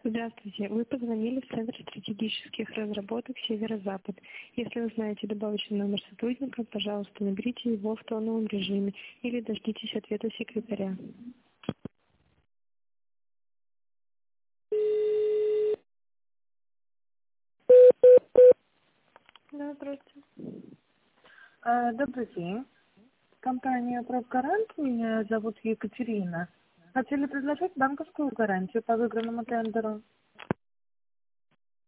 Здравствуйте. Вы позвонили в Центр стратегических разработок «Северо-Запад». Если вы знаете добавочный номер сотрудника, пожалуйста, наберите его в тоновом режиме или дождитесь ответа секретаря. Да, здравствуйте. Добрый день. Компания «Пробгарант». Меня зовут Екатерина. Хотели предложить банковскую гарантию по выигранному тендеру.